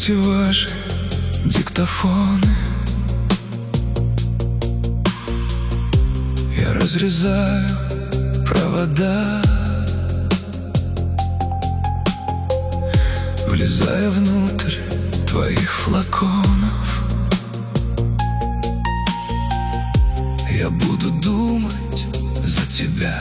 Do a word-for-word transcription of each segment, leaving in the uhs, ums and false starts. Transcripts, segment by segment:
Слушайте ваши диктофоны. Я разрезаю провода, влезая внутрь твоих флаконов. Я буду думать за тебя.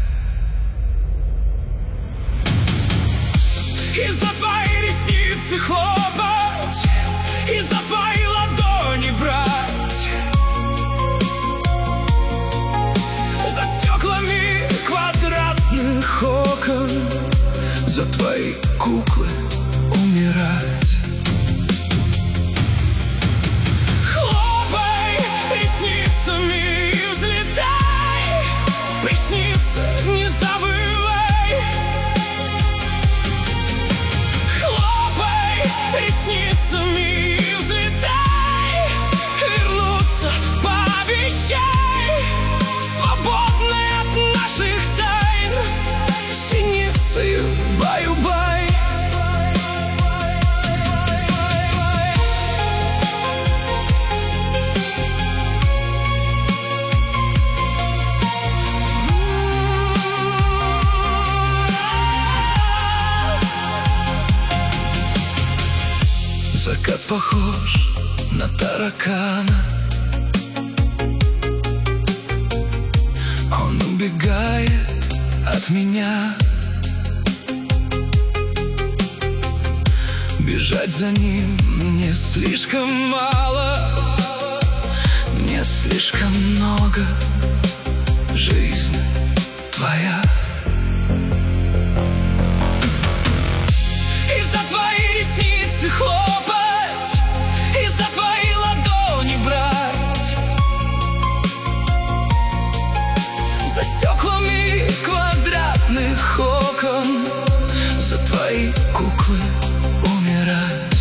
И за твои ресницы хлопать, и за твои ладони брать, за стеклами квадратных окон, за твои куклы умирать. Хлопай ресницами и взлетай, приснится, не забывай. Ресницами и взлетай, вернуться пообещай, свободной от наших тайн, синицею баю-бай. Закат похож на таракана. Он убегает от меня. Бежать за ним мне слишком мало, мне слишком много. Жизнь твоя. И за твои ресницы хлопать, и за твои ладони брать, за стеклами квадратных окон, за твои куклы умирать.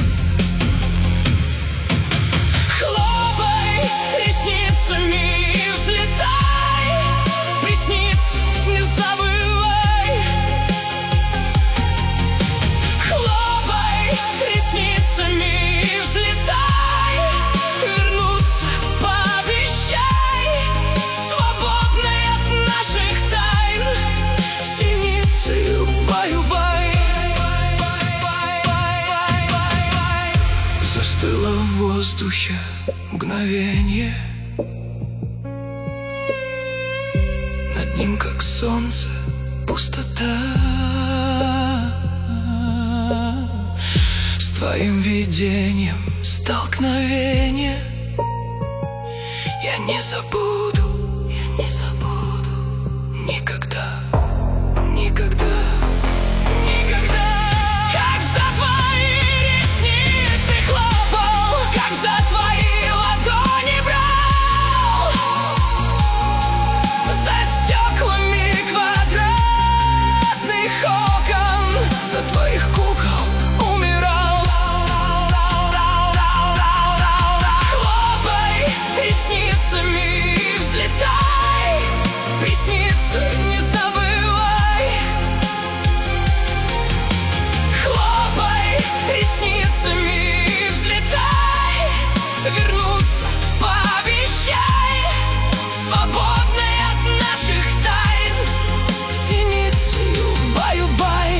Хлопай ресницами и взлетай, приснится, не забывай. Хлопай ресницами и взлетай, вернуться пообещай, свободной от наших тайн, синицею баю-бай. Застыло в воздухе мгновенье, над ним, как солнце, пустота. С твоим видением столкновение я не забуду, я не забуду никогда, никогда. Не забывай. Хлопай ресницами и взлетай, вернуться пообещай, свободной от наших тайн, синицею баю-бай.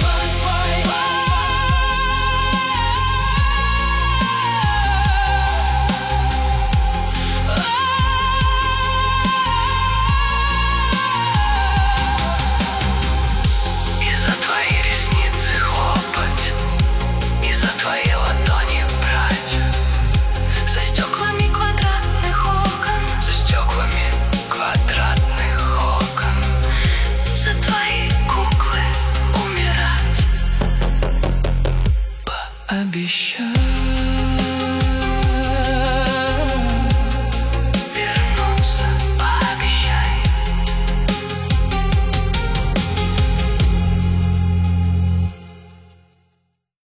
Обещай.